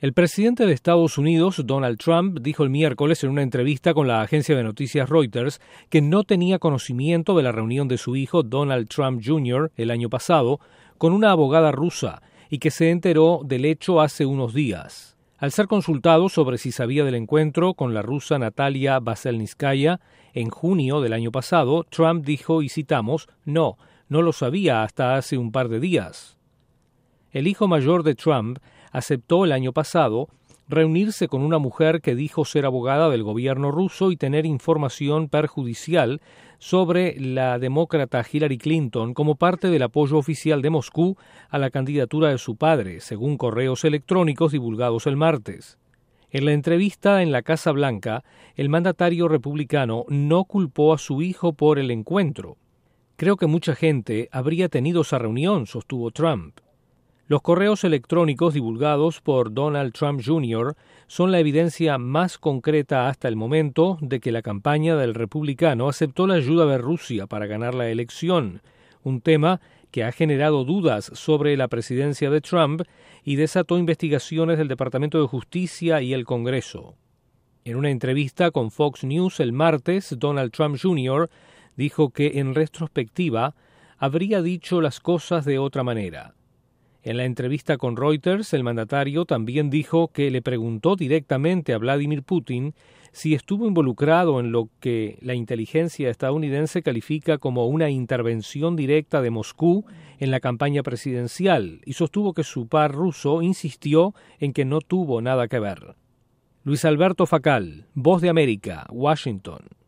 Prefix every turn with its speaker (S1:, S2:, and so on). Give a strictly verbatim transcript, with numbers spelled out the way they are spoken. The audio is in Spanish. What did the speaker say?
S1: El presidente de Estados Unidos, Donald Trump, dijo el miércoles en una entrevista con la agencia de noticias Reuters que no tenía conocimiento de la reunión de su hijo Donald Trump junior el año pasado con una abogada rusa y que se enteró del hecho hace unos días. Al ser consultado sobre si sabía del encuentro con la rusa Natalia Veselnitskaya en junio del año pasado, Trump dijo, y citamos, «No, no lo sabía hasta hace un par de días». El hijo mayor de Trump aceptó el año pasado reunirse con una mujer que dijo ser abogada del gobierno ruso y tener información perjudicial sobre la demócrata Hillary Clinton como parte del apoyo oficial de Moscú a la candidatura de su padre, según correos electrónicos divulgados el martes. En la entrevista en la Casa Blanca, el mandatario republicano no culpó a su hijo por el encuentro. «Creo que mucha gente habría tenido esa reunión», sostuvo Trump. Los correos electrónicos divulgados por Donald Trump junior son la evidencia más concreta hasta el momento de que la campaña del republicano aceptó la ayuda de Rusia para ganar la elección, un tema que ha generado dudas sobre la presidencia de Trump y desató investigaciones del Departamento de Justicia y el Congreso. En una entrevista con Fox News el martes, Donald Trump junior dijo que en retrospectiva habría dicho las cosas de otra manera. En la entrevista con Reuters, el mandatario también dijo que le preguntó directamente a Vladimir Putin si estuvo involucrado en lo que la inteligencia estadounidense califica como una intervención directa de Moscú en la campaña presidencial y sostuvo que su par ruso insistió en que no tuvo nada que ver. Luis Alberto Facal, Voz de América, Washington.